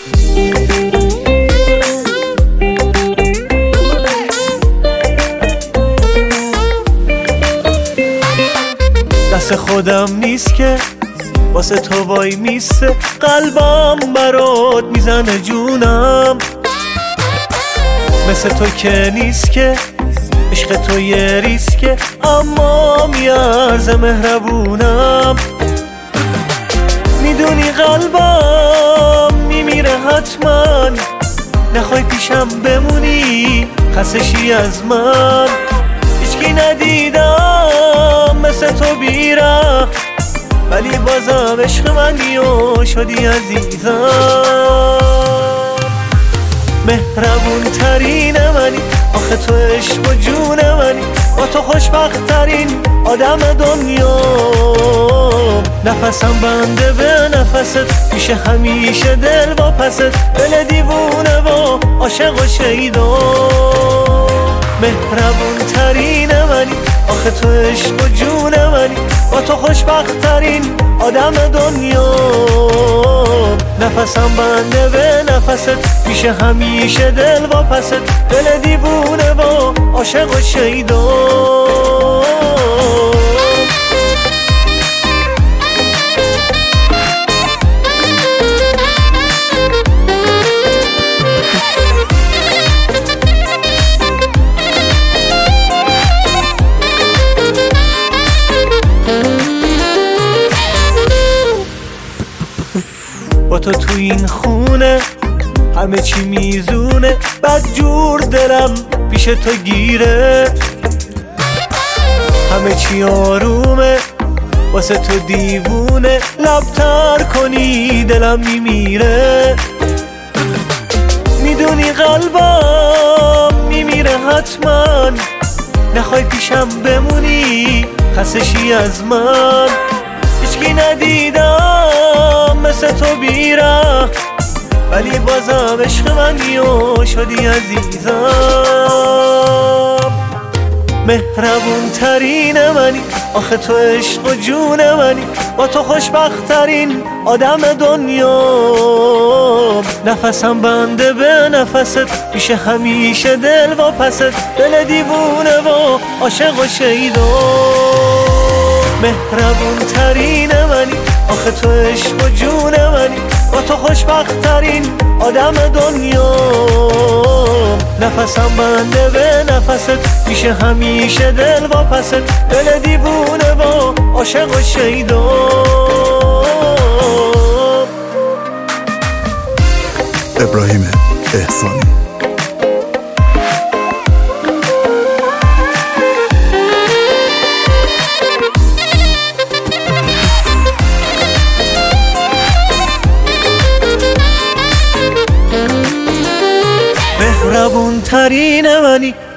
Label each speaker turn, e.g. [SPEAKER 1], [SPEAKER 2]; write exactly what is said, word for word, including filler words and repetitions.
[SPEAKER 1] دست خودم نیست که واسه تو وای میسته، قلبم برات میزنه جونم. مثل تو که نیست که عشق تو یه ریسکه، اما میارزه مهربونم. میدونی قلبم میمیره حتما، نخوای پیشم بمونی خستشی از من. هیچکی ندیدم مثل تو بیره، ولی بازم عشق منی و شدی عزیزم. مهربون ترین منی، آخه تو عشق و جون منی، با تو خوشبخت ترین آدم دنیا. نفسم بنده به نفست، میشه همیشه دل با پست، دل دیوونه و عاشق و شیدا. مهربون ترین منی، آخه تو عشق و جون منی، با تو خوشبخت ترین آدم دنیا. نفسم بنده به نفست، میشه همیشه دل با پست، دل دیوونه و عاشق و شیدا. با تو تو این خونه همه چی میزونه، بد جور دلم پیش تو گیره. همه چی آرومه واسه تو دیوونه، لبتر کنی دلم میمیره. میدونی قلبم میمیره حتما، نخوای پیشم بمونی خستشی از من. هیچکی ندیدم مثل تو بیره، ولی بازم عشق منی و شدی عزیزم. مهربون ترین منی، آخه تو عشق و جون منی، با تو خوشبخت ترین آدم دنیا. نفسم بنده به نفست، میشه همیشه دل با پست، دل دیوونه و عاشق و شیدا. مهربون ترین منی، آخه تو عشق و جون منی، با تو خوشبخت ترین آدم دنیا. نفسم بنده به نفست، میشه همیشه دل با پست، دل دیوونه و عاشق و شیدا.
[SPEAKER 2] ابراهیم احسانی.
[SPEAKER 1] مهربون ترین منی،